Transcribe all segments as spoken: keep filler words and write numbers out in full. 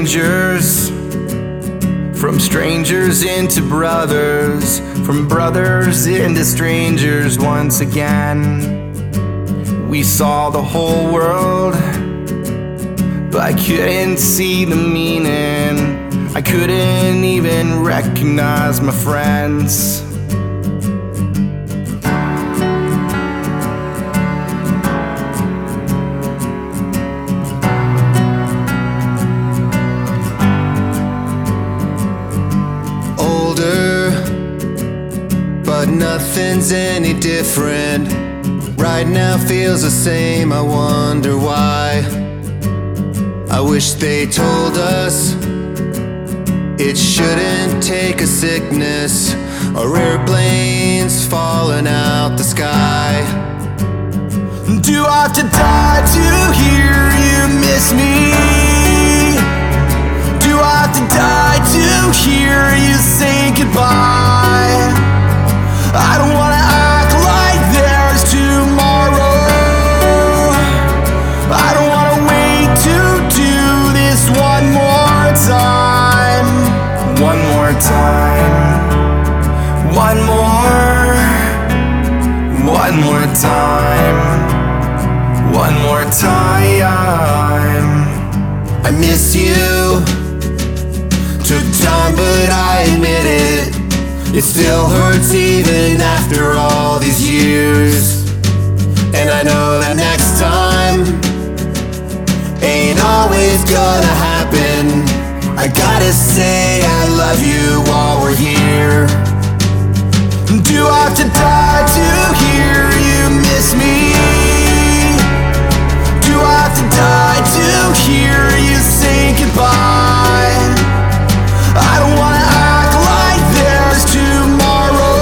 strangers, from strangers into brothers, from brothers into strangers once again. We saw the whole world, but I couldn't see the meaning. I couldn't even recognize my friends. Older, but nothing's any different. Right now feels the same, I wonder why. I wish they told us it shouldn't take a sickness or airplanes falling out the sky. Do I have to die to hear you miss me? Do I have to die to hear you say goodbye? I don't wanna act like there's tomorrow. I don't wanna wait to do this one more time. One more time. One more. One more time. One more time. I miss you. Took time, but I admit it. It still hurts even after all these years. And I know that next time ain't always gonna happen. I gotta say I love you while we're here. Do I have to die to hear you miss me? Do I have to die to hear you say goodbye? I don't wanna act like there's tomorrow.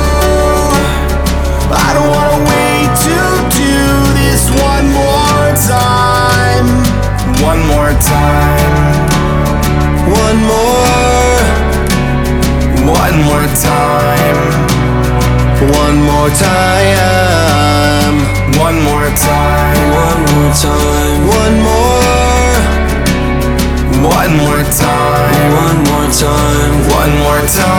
I don't wanna wait to do this one more time. One more time. One more. One more time. One more time. One more time. One more time. One more. One more time. One more time. One more time.